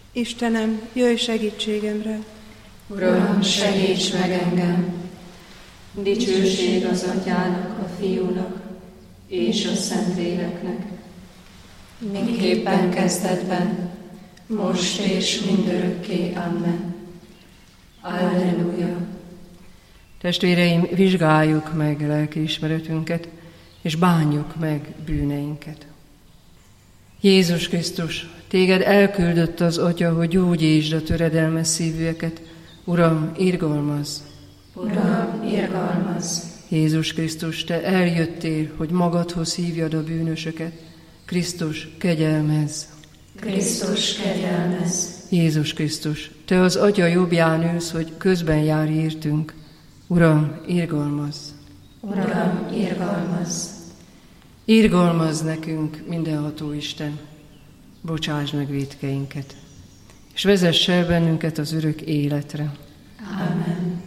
Istenem, jöjj segítségemre! Uram, segíts meg engem! Dicsőség az Atyának, a Fiúnak és a Szentléleknek, miképpen kezdetben, most és mindörökké. Amen. Alleluja! Testvéreim, vizsgáljuk meg lelkiismeretünket, és bánjuk meg bűneinket. Jézus Krisztus, téged elküldött az Atya, hogy gyógyítsd a töredelmes szívűeket. Uram, irgalmazz! Uram, irgalmazz! Jézus Krisztus, te eljöttél, hogy magadhoz hívjad a bűnösöket. Krisztus, kegyelmezz! Krisztus, kegyelmezz! Jézus Krisztus, te az Atya jobbján ülsz, hogy közben járj értünk. Uram, irgalmazz! Uram, irgalmazz! Irgalmazz nekünk, mindenható Isten! Bocsásd meg vétkeinket, és vezess el bennünket az örök életre. Amen.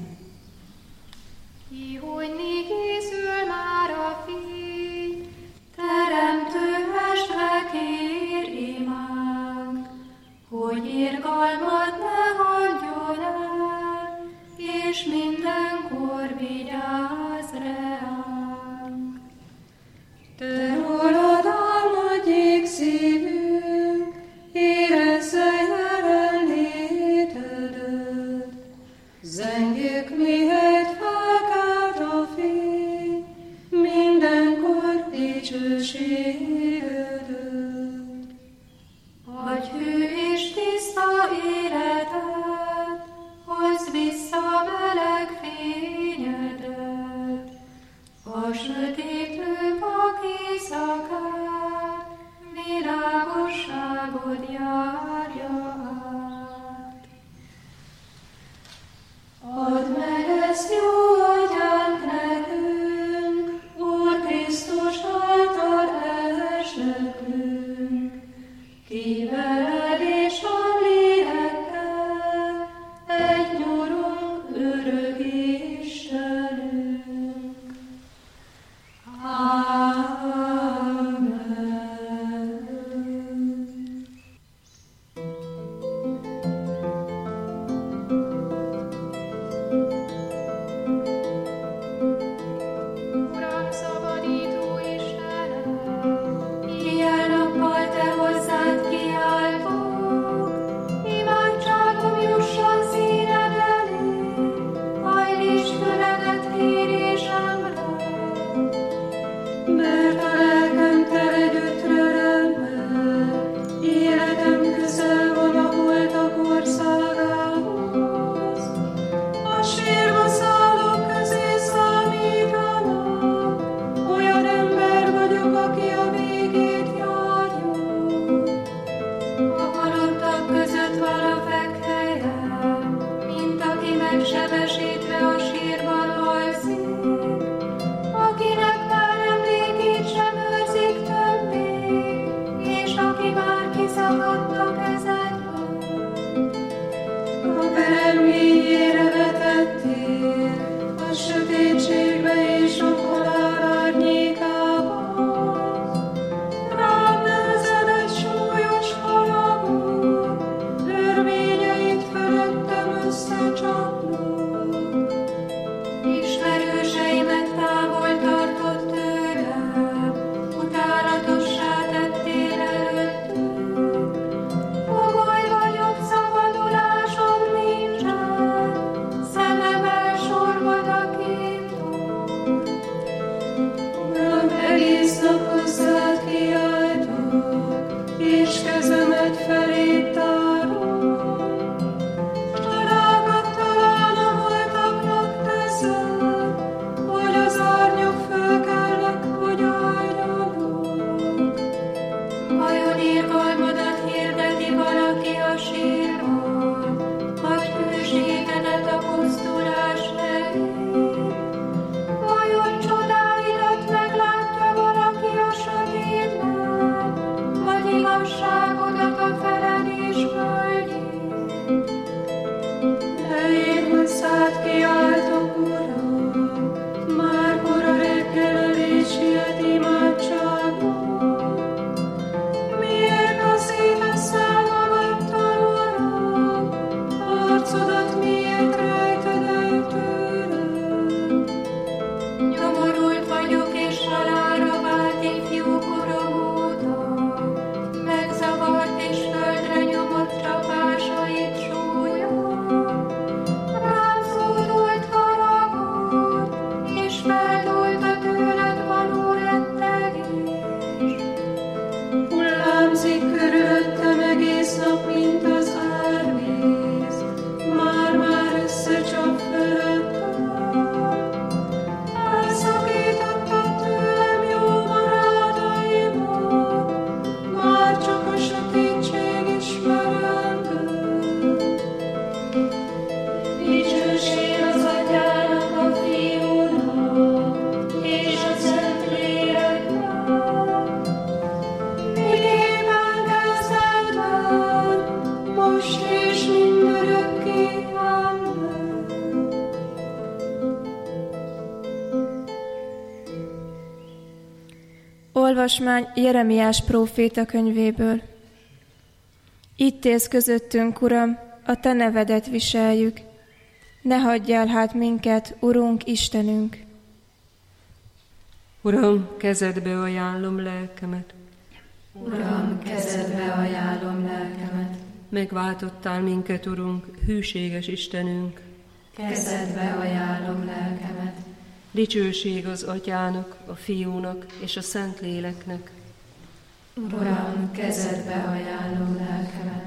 Kihújni készül már a fény, teremtő mestre kér imánk, hogy irgalmat ne hagyjon el, és mindenkor vigyázz ránk. Te rólad álmodjék szívünk, érezze jelenlétedet, Olvasmány Jeremiás próféta könyvéből. Itt élsz közöttünk, Uram, a Te nevedet viseljük. Ne hagyj el hát minket, Urunk, Istenünk! Uram, kezedbe ajánlom lelkemet. Uram, kezedbe ajánlom lelkemet. Megváltottál minket, Urunk, hűséges Istenünk. Kezedbe ajánlom lelkemet. Dicsőség az Atyának, a Fiúnak és a Szentléleknek. Uram, kezedbe ajánlom lelkemet.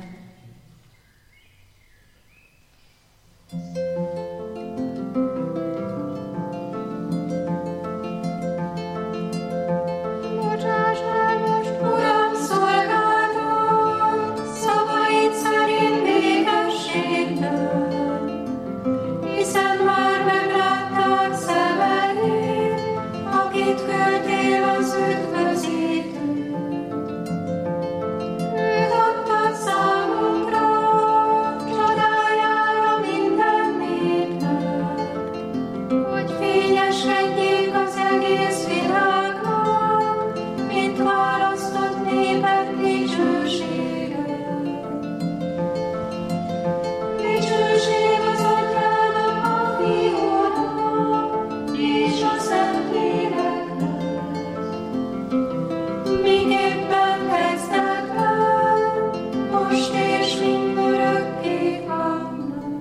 Bocsáss el most, Uram, szolgálatom, szavaid szerint békességtől, hiszen már meglátták szemeid, akit küldtél az üdvözítő. Őt adtad számunkra, csodájára minden népnek, hogy fényeskedjék az egész világnak, mint választott népek dicsősége. Dicsőség az Atyának, a Fiúnak és a Szentléleknek, miképpen kezdetben, most és mindörökké. Amen.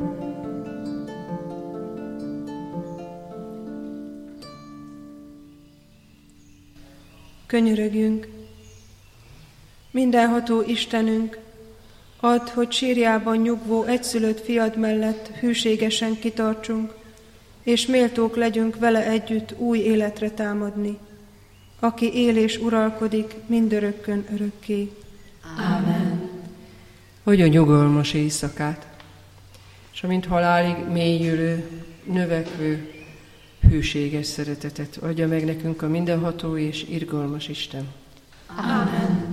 Könyörögjünk! Mindenható Istenünk, add, hogy sírjában nyugvó egyszülött fiad mellett hűségesen kitartsunk, és méltók legyünk vele együtt új életre támadni, aki él és uralkodik mindörökkön örökké. Amen. Adja nyugalmas éjszakát, és amint halálig mélyülő, növekvő, hűséges szeretetet adja meg nekünk a mindenható és irgalmas Isten. Amen.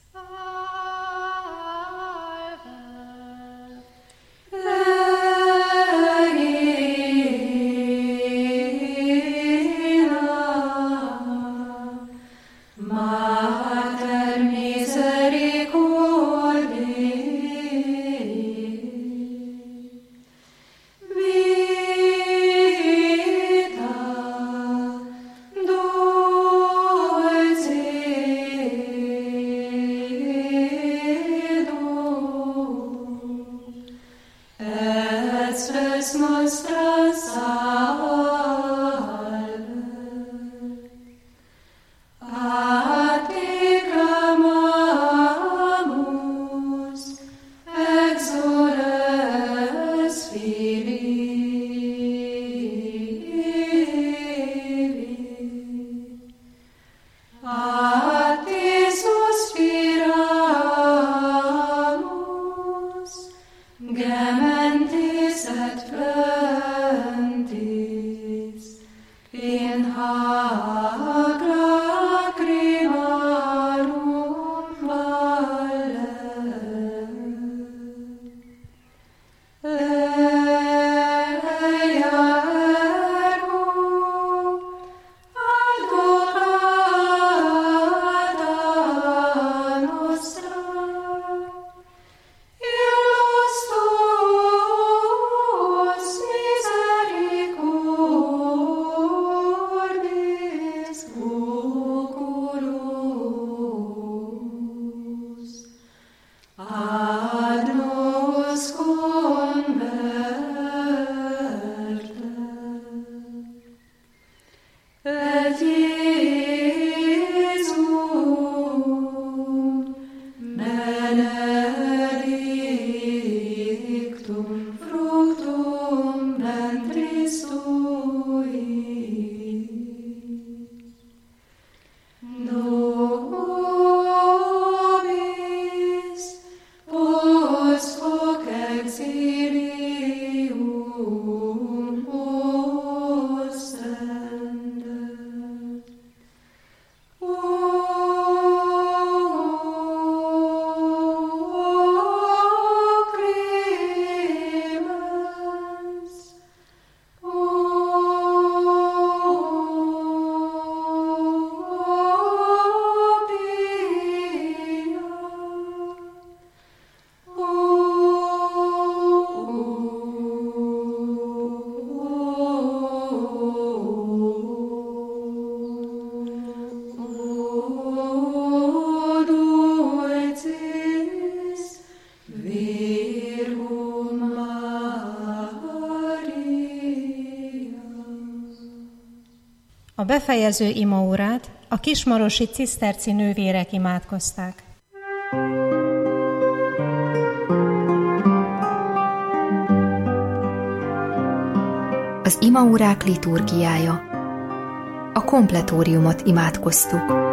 Mater misericordiae, vita dulcedo, et spes nostra salve. A te clamamus, exoles Filii. A te suspiramus, gementes et plentis, in hac lacrimarum valle. Ea ergo advocata nostra, illus A befejező imaórát a kismarosi ciszterci nővérek imádkozták. Az imaórák liturgiája. A kompletóriumot imádkoztuk.